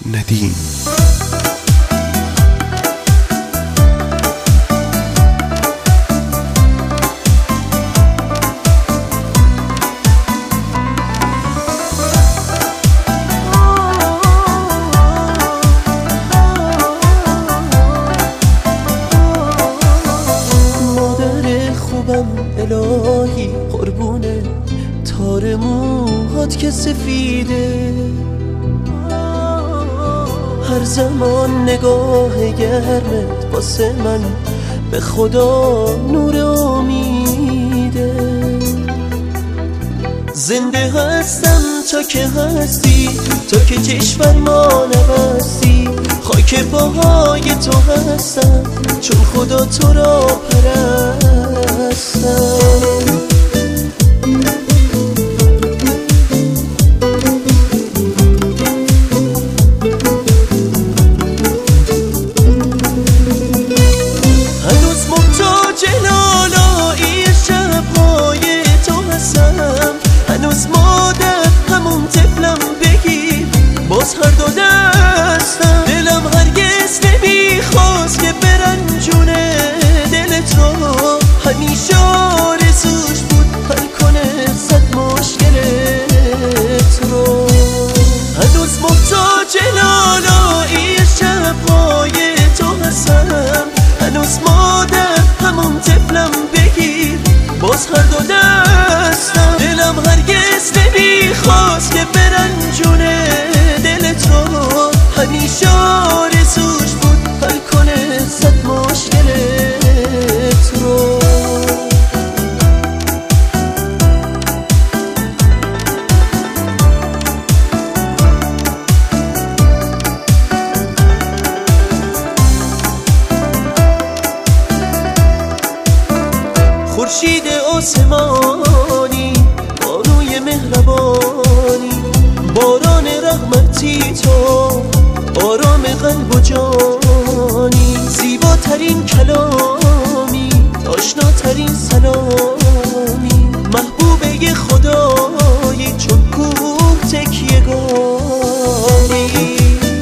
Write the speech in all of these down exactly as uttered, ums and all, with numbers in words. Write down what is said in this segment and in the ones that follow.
ندیم. مادر خوبم الهی قربونه تار موهات که سفیده، هر زمان نگاه گرمت واسه من به خدا نور امیده. زنده هستم تا که هستی، تا که چشم ما نبستی، خاک پاهای تو هستم چون خدا تو را پرستم. باز هر دو دستم دلم هرگز نمیخواست که برنجونه دلت رو، همیشه آرزوش بود حل کنه صد مشکلت رو. هنوز محتاج لالایی شبهای تو هستم، هنوز مادر همون طفلم بگیر باز هر دو دستم دلم هرگز نمیخواست که برنجونه دلت رو، همیشه آرزوش بود حل کنه صد مشکلت رو. خورشید آسمانی، بانوی مهربانی، باران رحمتی تو، آرام قلب و جانی، زیباترین کلامی، آشناترین سلامی، محبوبه خدایی چون کوه تکیه‌گاهی.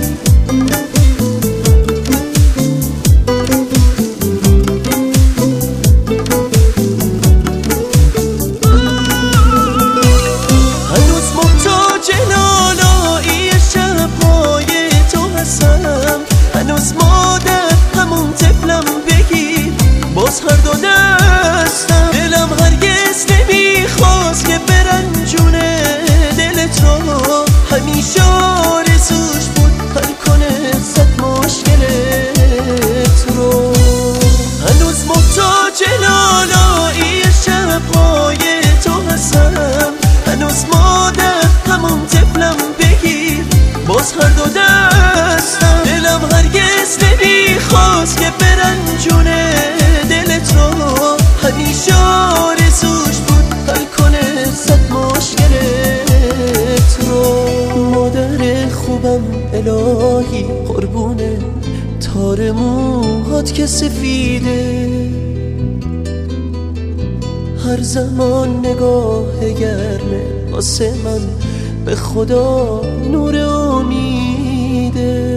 هنوز مادر همون طفلم بگیر باز هر دو دستم دلم هرگز نمیخواست که برنجونه دلت رو، همیشه آرزوش بود حل کنه صد مشکلت رو. هنوز محتاج لالایی شبهای تو هستم، هنوز مادر همون طفلم بگیر باز هر دو دستم دلم هرگز نمیخواست که برنجونه دلت رو، همیشه آرزوش بود حل کنه صد مشکلت رو. مادر خوبم الهی قربونه تار موهات که سفیده، هر زمان نگاه گرمه واسه من به خدا نور امیده.